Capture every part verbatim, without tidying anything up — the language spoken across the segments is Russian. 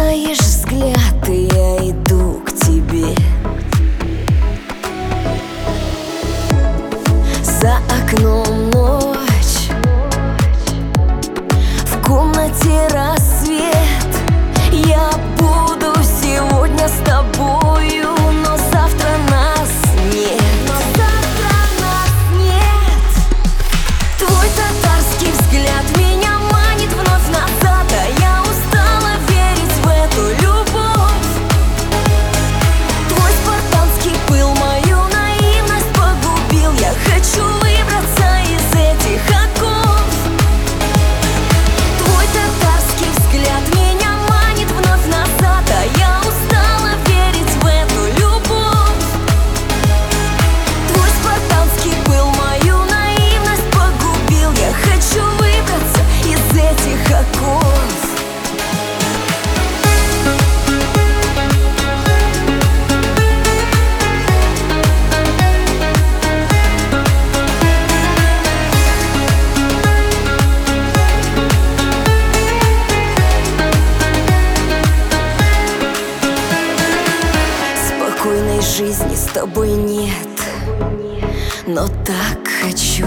бросаешь взгляд, и я иду к тебе. За окном ночь, в комнате рассвет. Я буду сегодня с тобою, но завтра нас нет. Но завтра нас нет. Твой татарский взгляд меня манит вновь назад, а я устала верить в эту любовь. Твой спартанский пыл мою наивность погубил. Я хочу выбраться из этих оков. Твой татарский взгляд меня манит вновь назад, а я устала верить в эту любовь. Твой спартанский пыл мою наивность погубил. Я хочу выбраться из этих оков. Спокойной жизни с тобой нет, но так хочу.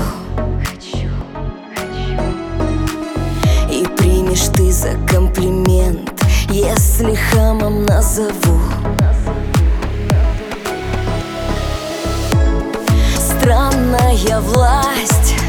И примешь ты за комплимент, если хамом назову. Странная власть